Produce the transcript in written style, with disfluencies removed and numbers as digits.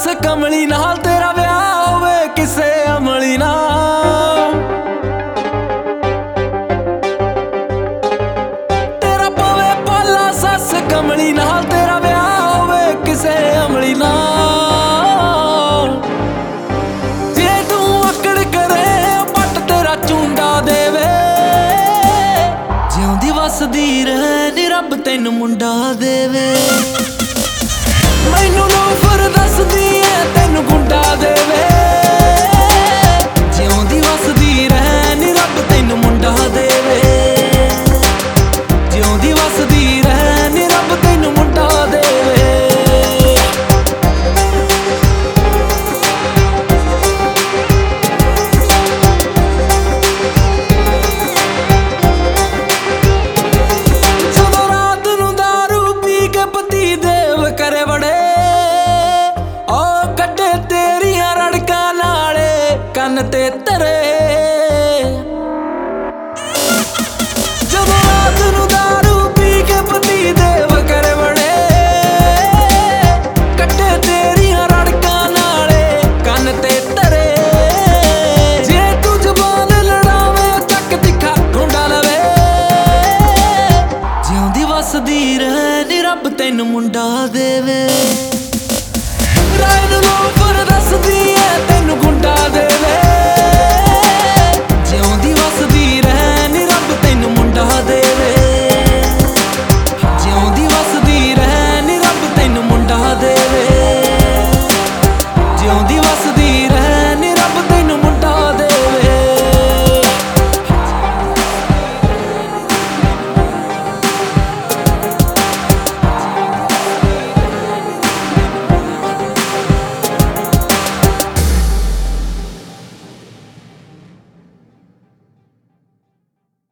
कमली नाल तेरा विआह होवे किसे अमली नाल। तेरा पवे पाला सस कमली नाल तेरा विआह होवे किसे अमली नाल। जे तू अकड़ करे पट तेरा चूंडा देवे, जिउंदी वसदी रहे नी रब तैनू मुंडा देवे। मैनू लोफर दसदी ऐ तैनू गुंडा देवे, जिउंदी वसदी रहे नी रब तैनू मुंडा देवे। जिउंदी वसदी रहे नी रब तैनू मुंडा देवे। करे बड़े ओ कड्डे तेरियां रड़कां नाले कन्न ते तरे। जदों रात नूं दारू पी के पति देव करे बड़े, कड्डे तेरियां रड़कां नाले कन्न ते तरे। जे तू जबान लड़ावे चक तिखा खुंडा लवे, जिउंदी वसदी रहे नी रब तैनू मुंडा देवे। राय नूं लोफर दसदी ऐ तैनू गुंडा देवे।